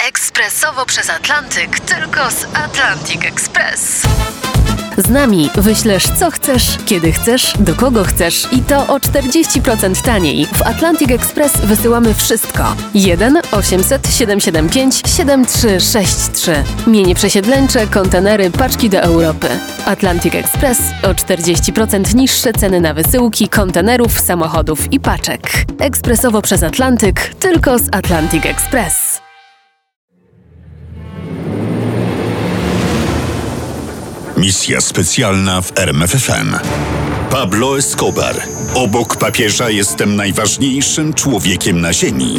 Ekspresowo przez Atlantyk, tylko z Atlantic Express. Z nami wyślesz co chcesz, kiedy chcesz, do kogo chcesz i to o 40% taniej. W Atlantic Express wysyłamy wszystko. 1 800 775 7363. Mienie przesiedleńcze, kontenery, paczki do Europy. Atlantic Express o 40% niższe ceny na wysyłki, kontenerów, samochodów i paczek. Ekspresowo przez Atlantyk, tylko z Atlantic Express. Misja specjalna w RMF FM. Pablo Escobar. Obok papieża jestem najważniejszym człowiekiem na ziemi.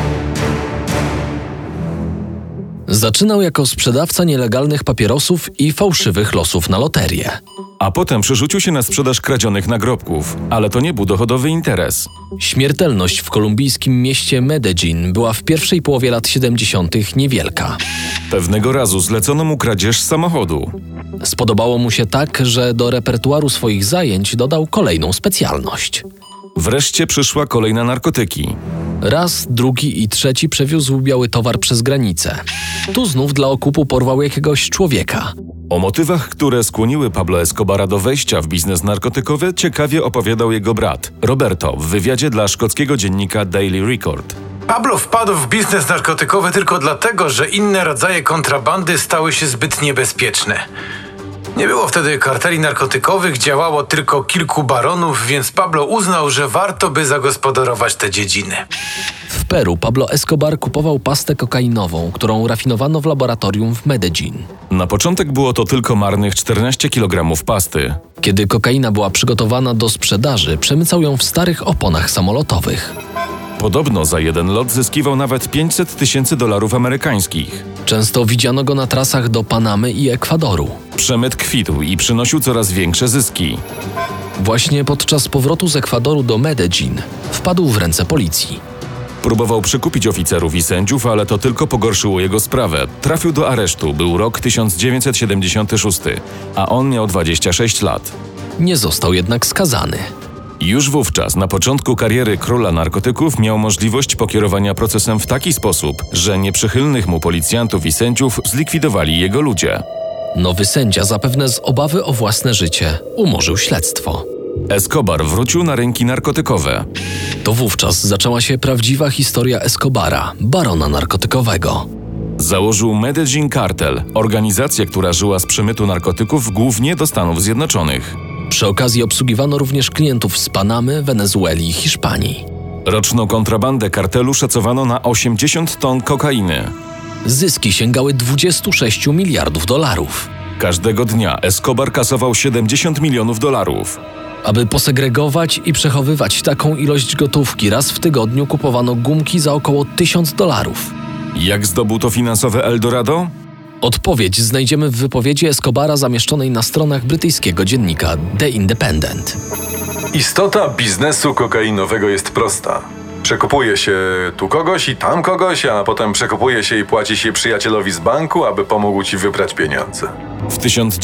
Zaczynał jako sprzedawca nielegalnych papierosów i fałszywych losów na loterię. A potem przerzucił się na sprzedaż kradzionych nagrobków, ale to nie był dochodowy interes. Śmiertelność w kolumbijskim mieście Medellin była w pierwszej połowie lat 70. niewielka. Pewnego razu zlecono mu kradzież samochodu. Spodobało mu się tak, że do repertuaru swoich zajęć dodał kolejną specjalność. Wreszcie przyszła kolej na narkotyki. Raz, drugi i trzeci przewiózł biały towar przez granicę. Tu znów dla okupu porwał jakiegoś człowieka. O motywach, które skłoniły Pablo Escobara do wejścia w biznes narkotykowy, ciekawie opowiadał jego brat, Roberto, w wywiadzie dla szkockiego dziennika Daily Record. Pablo wpadł w biznes narkotykowy tylko dlatego, że inne rodzaje kontrabandy stały się zbyt niebezpieczne. Nie było wtedy karteli narkotykowych, działało tylko kilku baronów, więc Pablo uznał, że warto by zagospodarować te dziedziny. W Peru Pablo Escobar kupował pastę kokainową, którą rafinowano w laboratorium w Medellin. Na początek było to tylko marnych 14 kg pasty. Kiedy kokaina była przygotowana do sprzedaży, przemycał ją w starych oponach samolotowych. Podobno za jeden lot zyskiwał nawet $500,000 amerykańskich. Często widziano go na trasach do Panamy i Ekwadoru. Przemyt kwitł i przynosił coraz większe zyski. Właśnie podczas powrotu z Ekwadoru do Medellin wpadł w ręce policji. Próbował przekupić oficerów i sędziów, ale to tylko pogorszyło jego sprawę. Trafił do aresztu, był rok 1976, a on miał 26 lat. Nie został jednak skazany. Już wówczas, na początku kariery króla narkotyków, miał możliwość pokierowania procesem w taki sposób, że nieprzychylnych mu policjantów i sędziów zlikwidowali jego ludzie. Nowy sędzia, zapewne z obawy o własne życie, umorzył śledztwo. Escobar wrócił na rynki narkotykowe. To wówczas zaczęła się prawdziwa historia Escobara, barona narkotykowego. Założył Medellin Cartel, organizację, która żyła z przemytu narkotyków głównie do Stanów Zjednoczonych. Przy okazji obsługiwano również klientów z Panamy, Wenezueli i Hiszpanii. Roczną kontrabandę kartelu szacowano na 80 ton kokainy. Zyski sięgały $26 miliardów. Każdego dnia Escobar kasował $70 milionów. Aby posegregować i przechowywać taką ilość gotówki, raz w tygodniu kupowano gumki za około $1000. Jak zdobył to finansowe Eldorado? Odpowiedź znajdziemy w wypowiedzi Escobara zamieszczonej na stronach brytyjskiego dziennika The Independent. Istota biznesu kokainowego jest prosta. Przekupuje się tu kogoś i tam kogoś, a potem przekupuje się i płaci się przyjacielowi z banku, aby pomógł ci wyprać pieniądze. W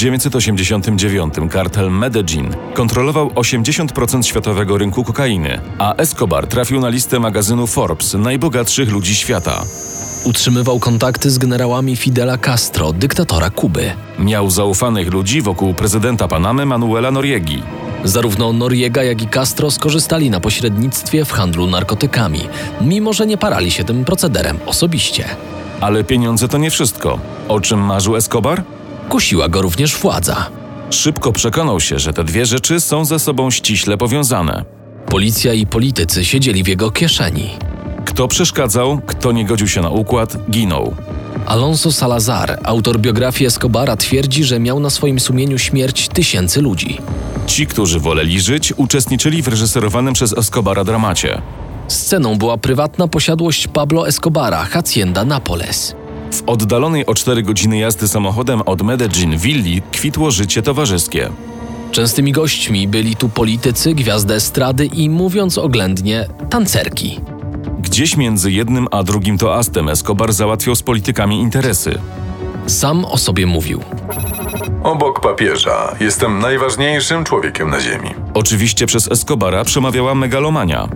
1989 kartel Medellin kontrolował 80% światowego rynku kokainy, a Escobar trafił na listę magazynu Forbes najbogatszych ludzi świata. Utrzymywał kontakty z generałami Fidela Castro, dyktatora Kuby. Miał zaufanych ludzi wokół prezydenta Panamy Manuela Noriegi. Zarówno Noriega, jak i Castro skorzystali na pośrednictwie w handlu narkotykami, mimo że nie parali się tym procederem osobiście. Ale pieniądze to nie wszystko. O czym marzył Escobar? Kusiła go również władza. Szybko przekonał się, że te dwie rzeczy są ze sobą ściśle powiązane. Policja i politycy siedzieli w jego kieszeni. Kto przeszkadzał, kto nie godził się na układ, ginął. Alonso Salazar, autor biografii Escobara, twierdzi, że miał na swoim sumieniu śmierć tysięcy ludzi. Ci, którzy woleli żyć, uczestniczyli w reżyserowanym przez Escobara dramacie. Sceną była prywatna posiadłość Pablo Escobara, Hacienda Nápoles. W oddalonej o 4 godziny jazdy samochodem od Medellin willi kwitło życie towarzyskie. Częstymi gośćmi byli tu politycy, gwiazdy estrady i, mówiąc oględnie, tancerki. Gdzieś między jednym a drugim toastem Escobar załatwiał z politykami interesy. Sam o sobie mówił: Obok papieża jestem najważniejszym człowiekiem na ziemi. Oczywiście przez Escobara przemawiała megalomania.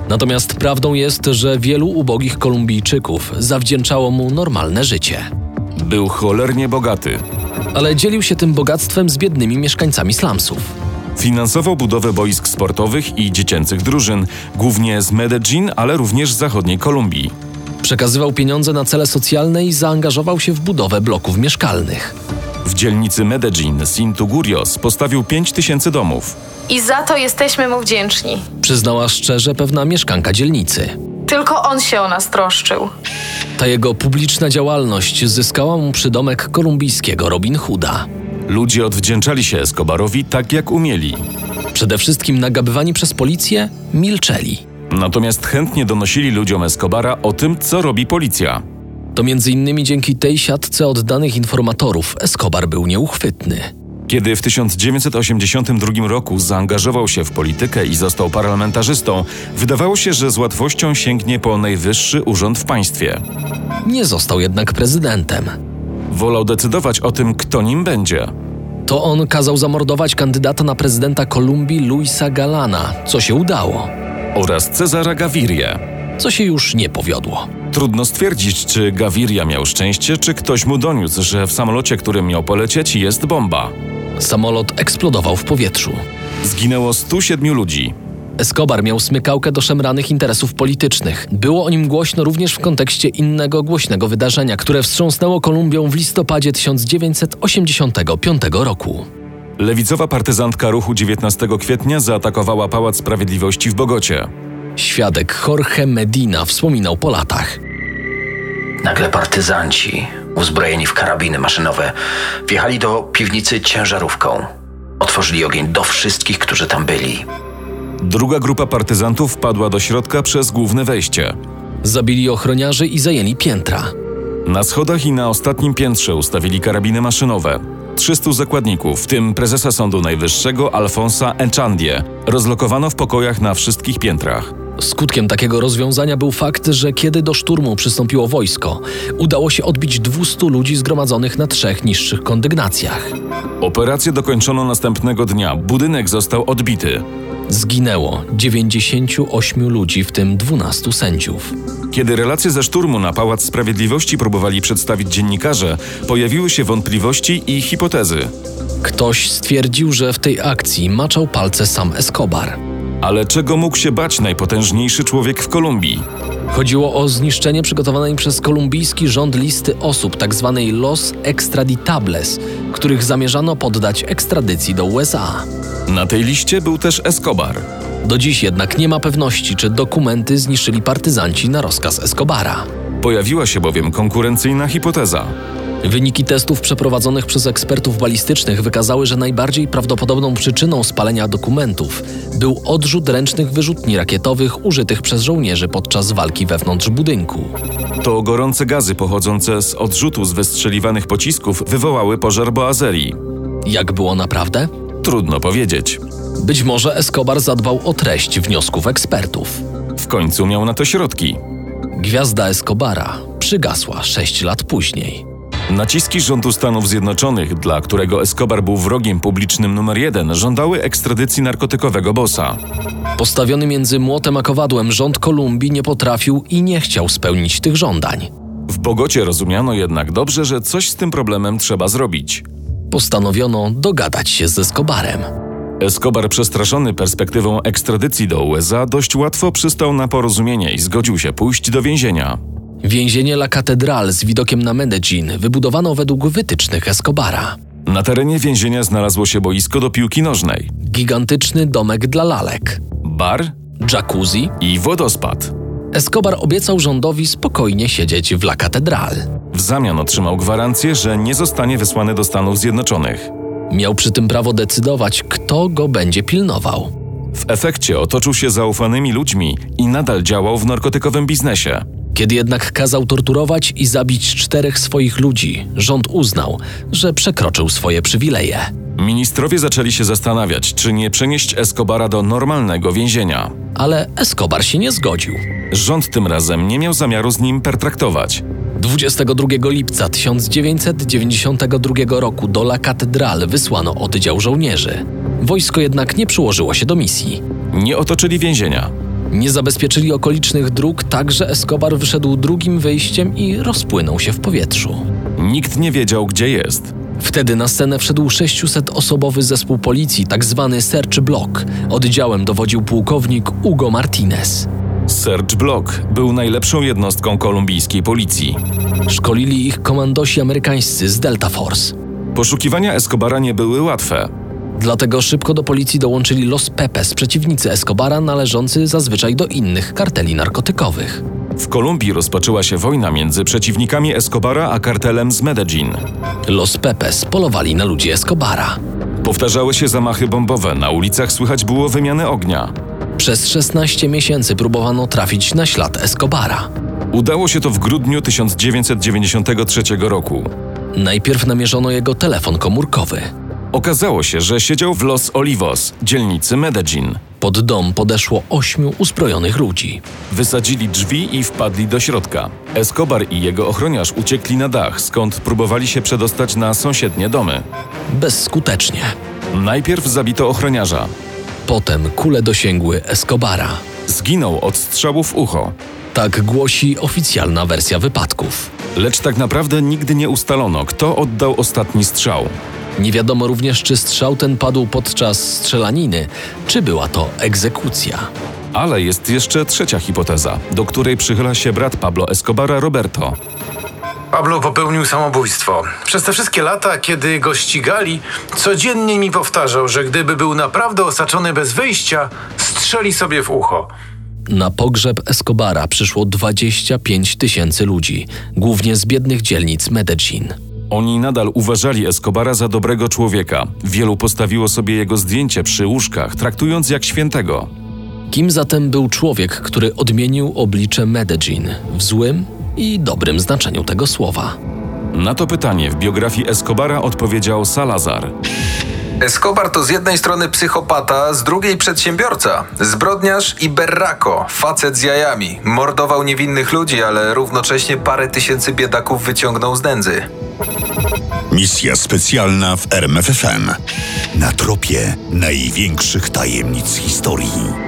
Natomiast prawdą jest, że wielu ubogich Kolumbijczyków zawdzięczało mu normalne życie. Był cholernie bogaty. Ale dzielił się tym bogactwem z biednymi mieszkańcami slumsów. Finansował budowę boisk sportowych i dziecięcych drużyn, głównie z Medellin, ale również z zachodniej Kolumbii. Przekazywał pieniądze na cele socjalne i zaangażował się w budowę bloków mieszkalnych. W dzielnicy Medellin, Sintugurios, postawił 5000 domów. I za to jesteśmy mu wdzięczni. Przyznała szczerze pewna mieszkanka dzielnicy. Tylko on się o nas troszczył. Ta jego publiczna działalność zyskała mu przydomek kolumbijskiego Robin Hooda. Ludzie odwdzięczali się Escobarowi tak, jak umieli. Przede wszystkim nagabywani przez policję milczeli. Natomiast chętnie donosili ludziom Escobara o tym, co robi policja. To m.in. dzięki tej siatce oddanych informatorów Escobar był nieuchwytny. Kiedy w 1982 roku zaangażował się w politykę i został parlamentarzystą, wydawało się, że z łatwością sięgnie po najwyższy urząd w państwie. Nie został jednak prezydentem. Wolał decydować o tym, kto nim będzie. To on kazał zamordować kandydata na prezydenta Kolumbii Luisa Galana, co się udało. Oraz Cezara Gavirię. Co się już nie powiodło. Trudno stwierdzić, czy Gaviria miał szczęście, czy ktoś mu doniósł, że w samolocie, którym miał polecieć, jest bomba. Samolot eksplodował w powietrzu. Zginęło 107 ludzi. Escobar miał smykałkę do szemranych interesów politycznych. Było o nim głośno również w kontekście innego głośnego wydarzenia, które wstrząsnęło Kolumbią w listopadzie 1985 roku. Lewicowa partyzantka ruchu 19 kwietnia zaatakowała Pałac Sprawiedliwości w Bogocie. Świadek Jorge Medina wspominał po latach. Nagle partyzanci, uzbrojeni w karabiny maszynowe, wjechali do piwnicy ciężarówką. Otworzyli ogień do wszystkich, którzy tam byli. Druga grupa partyzantów wpadła do środka przez główne wejście. Zabili ochroniarzy i zajęli piętra. Na schodach i na ostatnim piętrze ustawili karabiny maszynowe. 300 zakładników, w tym prezesa Sądu Najwyższego Alfonsa Enchandie, rozlokowano w pokojach na wszystkich piętrach. Skutkiem takiego rozwiązania był fakt, że kiedy do szturmu przystąpiło wojsko, udało się odbić 200 ludzi zgromadzonych na 3 niższych kondygnacjach. Operację dokończono następnego dnia. Budynek został odbity. Zginęło 98 ludzi, w tym 12 sędziów. Kiedy relacje ze szturmu na Pałac Sprawiedliwości próbowali przedstawić dziennikarze, pojawiły się wątpliwości i hipotezy. Ktoś stwierdził, że w tej akcji maczał palce sam Escobar. Ale czego mógł się bać najpotężniejszy człowiek w Kolumbii? Chodziło o zniszczenie przygotowanej przez kolumbijski rząd listy osób, tzw. Los Extraditables, których zamierzano poddać ekstradycji do USA. Na tej liście był też Escobar. Do dziś jednak nie ma pewności, czy dokumenty zniszczyli partyzanci na rozkaz Escobara. Pojawiła się bowiem konkurencyjna hipoteza. Wyniki testów przeprowadzonych przez ekspertów balistycznych wykazały, że najbardziej prawdopodobną przyczyną spalenia dokumentów był odrzut ręcznych wyrzutni rakietowych użytych przez żołnierzy podczas walki wewnątrz budynku. To gorące gazy pochodzące z odrzutu z wystrzeliwanych pocisków wywołały pożar boazerii. Jak było naprawdę? Trudno powiedzieć. Być może Escobar zadbał o treść wniosków ekspertów. W końcu miał na to środki. Gwiazda Escobara przygasła 6 lat później. Naciski rządu Stanów Zjednoczonych, dla którego Escobar był wrogiem publicznym numer 1, żądały ekstradycji narkotykowego bossa. Postawiony między młotem a kowadłem rząd Kolumbii nie potrafił i nie chciał spełnić tych żądań. W Bogocie rozumiano jednak dobrze, że coś z tym problemem trzeba zrobić. Postanowiono dogadać się z Escobarem. Escobar, przestraszony perspektywą ekstradycji do USA, dość łatwo przystał na porozumienie i zgodził się pójść do więzienia. Więzienie La Catedral z widokiem na Medellin wybudowano według wytycznych Escobara. Na terenie więzienia znalazło się boisko do piłki nożnej, Gigantyczny domek dla lalek, bar jacuzzi i wodospad. Escobar obiecał rządowi spokojnie siedzieć w La Catedral. W zamian otrzymał gwarancję, że nie zostanie wysłany do Stanów Zjednoczonych. Miał przy tym prawo decydować, kto go będzie pilnował. W efekcie otoczył się zaufanymi ludźmi i nadal działał w narkotykowym biznesie. Kiedy jednak kazał torturować i zabić 4 swoich ludzi, rząd uznał, że przekroczył swoje przywileje. Ministrowie zaczęli się zastanawiać, czy nie przenieść Escobara do normalnego więzienia. Ale Escobar się nie zgodził. Rząd tym razem nie miał zamiaru z nim pertraktować. 22 lipca 1992 roku do La Catedral wysłano oddział żołnierzy. Wojsko jednak nie przyłożyło się do misji. Nie otoczyli więzienia. Nie zabezpieczyli okolicznych dróg, tak że Escobar wyszedł drugim wyjściem i rozpłynął się w powietrzu. Nikt nie wiedział, gdzie jest. Wtedy na scenę wszedł 600-osobowy zespół policji, tzw. Search Block. Oddziałem dowodził pułkownik Hugo Martinez. Search Block był najlepszą jednostką kolumbijskiej policji. Szkolili ich komandosi amerykańscy z Delta Force. Poszukiwania Escobara nie były łatwe. Dlatego szybko do policji dołączyli Los Pepes, przeciwnicy Escobara należący zazwyczaj do innych karteli narkotykowych. W Kolumbii rozpoczęła się wojna między przeciwnikami Escobara a kartelem z Medellin. Los Pepes polowali na ludzi Escobara. Powtarzały się zamachy bombowe, na ulicach słychać było wymiany ognia. Przez 16 miesięcy próbowano trafić na ślad Escobara. Udało się to w grudniu 1993 roku. Najpierw namierzono jego telefon komórkowy. Okazało się, że siedział w Los Olivos, dzielnicy Medellin. Pod dom podeszło 8 uzbrojonych ludzi. Wysadzili drzwi i wpadli do środka. Escobar i jego ochroniarz uciekli na dach, skąd próbowali się przedostać na sąsiednie domy. Bezskutecznie. Najpierw zabito ochroniarza. Potem kule dosięgły Escobara. Zginął od strzału w ucho. Tak głosi oficjalna wersja wypadków. Lecz tak naprawdę nigdy nie ustalono, kto oddał ostatni strzał. Nie wiadomo również, czy strzał ten padł podczas strzelaniny, czy była to egzekucja. Ale jest jeszcze trzecia hipoteza, do której przychyla się brat Pablo Escobara, Roberto. Pablo popełnił samobójstwo. Przez te wszystkie lata, kiedy go ścigali, codziennie mi powtarzał, że gdyby był naprawdę osaczony bez wyjścia, strzeli sobie w ucho. Na pogrzeb Escobara przyszło 25 000 ludzi, głównie z biednych dzielnic Medellin. Oni nadal uważali Escobara za dobrego człowieka. Wielu postawiło sobie jego zdjęcie przy łóżkach, traktując jak świętego. Kim zatem był człowiek, który odmienił oblicze Medellin w złym i dobrym znaczeniu tego słowa? Na to pytanie w biografii Escobara odpowiedział Salazar. Escobar to z jednej strony psychopata, z drugiej przedsiębiorca, zbrodniarz i berrako, facet z jajami. Mordował niewinnych ludzi, ale równocześnie parę tysięcy biedaków wyciągnął z nędzy. Misja specjalna w RMFFM. Na tropie największych tajemnic historii.